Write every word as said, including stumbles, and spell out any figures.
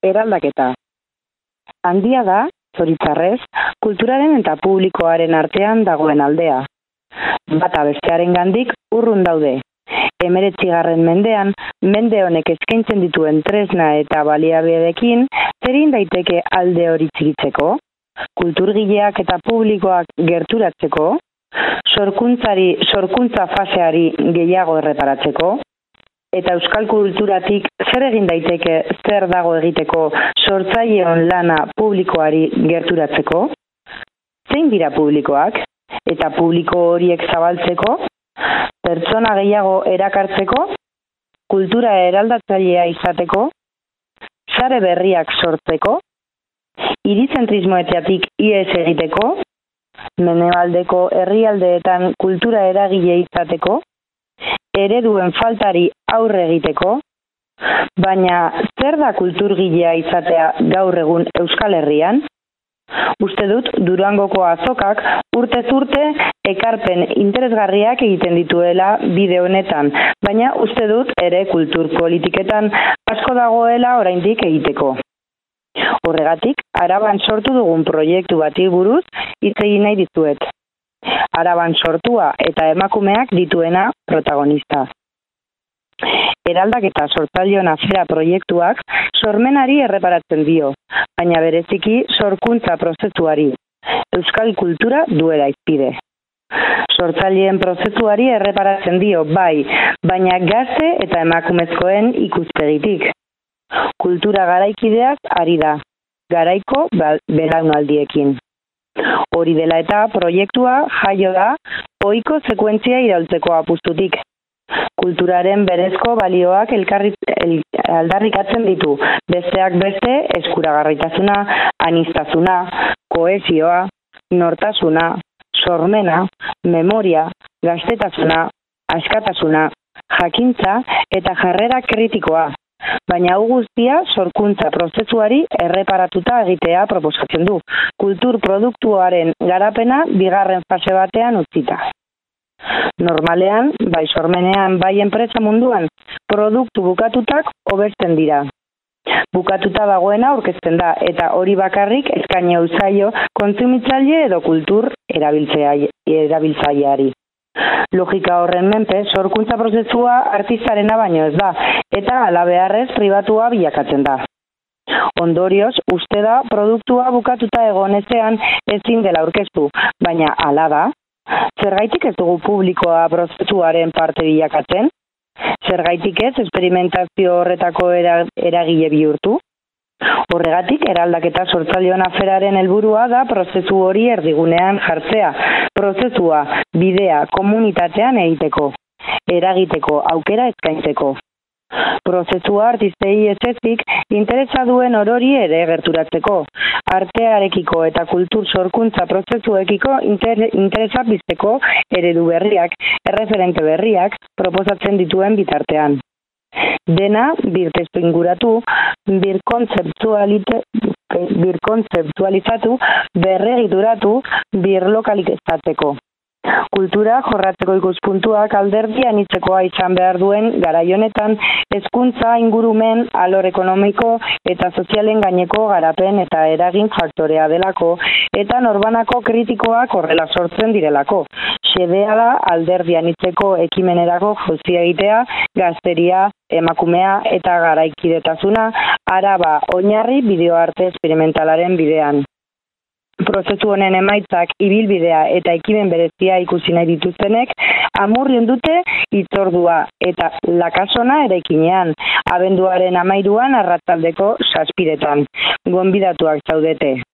eraldaketa. Handia da, zoritxarrez, kulturaren eta publikoaren artean dagoen aldea. Bata bestearen gandik urrun daude. Hemeretzigarren mendean, mende honek eskaintzen dituen tresna eta baliabideekin, zerin daiteke alde hori txikitzeko, kulturgileak eta publikoak gerturatzeko, sorkuntzari, sorkuntza faseari gehiago erreparatzeko, eta euskal kulturatik zer egin daiteke zer dago egiteko sortzaileon lana publikoari gerturatzeko, zein dira publikoak, eta publiko horiek zabaltzeko, pertsona gehiago erakartzeko, kultura eraldatzailea izateko, sare berriak sortzeko, hirizentrismoetatik ihes egiteko, menebaldeko herrialdeetan kultura eragile izateko, ereduen faltari aurre egiteko, baina zer da kulturgilea izatea gaur egun Euskal Herrian? Uste dut Durangoko azokak urtez urte ekarpen interesgarriak egiten dituela bide honetan, baina uste dut ere kultur politiketan asko dagoela oraindik egiteko. Horregatik, Araban sortu dugun proiektu bati buruz hitz egin nahi dizuet. Araban sortua eta emakumeak dituena protagonista. Eraldaketa sortzaileon afera proiektuak sormenari erreparatzen dio, baina bereziki sorkuntza prozesuari, euskal kultura duela izpide. Sortzaileen prozesuari erreparatzen dio, bai, baina gazte eta emakumezkoen ikuspegitik. Kultura garaikideaz ari da, garaiko belaunaldiekin. Hori dela eta proiektua jaio da ohiko sekuentzia iraultzeko apustutik. Kulturaren berezko balioak elkarri, el, aldarrikatzen ditu, besteak beste eskuragarritasuna, aniztasuna, kohesioa, nortasuna, sormena, memoria, gaztetasuna, askatasuna, jakintza eta jarrera kritikoa. Baina hau guztia sorkuntza prozesuari erreparatuta egitea proposatzen du, kultur produktuaren garapena bigarren fase batean utzita. Normalean, bai sormenean, bai enpresa munduan, produktu bukatutak hobesten dira. Bukatuta dagoena aurkezten da, eta hori bakarrik eskaini zaio kontsumitzaile edo kultur erabiltzaileari. Logika horren menpe, sorkuntza prozesua artistarena baino ez da, eta halabeharrez pribatua bilakatzen da. Ondorioz, uste da, produktua bukatuta egon ezean ezin dela aurkeztu, baina hala da. Zergaitik ez dugu publikoa prozesuaren parte bilakatzen? Zergaitik ez esperimentazio horretako eragile bihurtu? Horregatik, eraldaketa sortzaileon aferaren helburua da prozesu hori erdigunean jartzea, prozesua, bidea, komunitatean egiteko, eragiteko, aukera eskaintzeko. Prozesua artistei ez ezik interesa duen orori ere gerturatzeko, artearekiko eta kultur sorkuntza prozesuekiko inter, interesa bizteko eredu berriak, erreferente berriak proposatzen dituen bitartean. Dena birtestu inguratu, birkontzeptualizatu, berregituratu, birlokalizatzeko. Kultura jorratzeko ikuspuntuak alderdi anitzekoa izan behar duen garai honetan hezkuntza, ingurumen, alor ekonomiko eta sozialen gaineko garapen eta eragin faktorea delako eta norbanako kritikoak horrela sortzen direlako. Xedea da alderdi anitzeko ekimenerako jauzia egitea, gazteria, emakumea eta garaikidetasuna, Araba oinarri bideoarte esperimentalaren bidean. Prozesu honen emaitzak ibilbidea eta ekimen berezia ikusi nahi dituztenek amurrion dute hitzordua eta lakasona eraikinean, abenduaren hamairuan arratsaldeko zazpiretan. Gonbidatuak zaudete.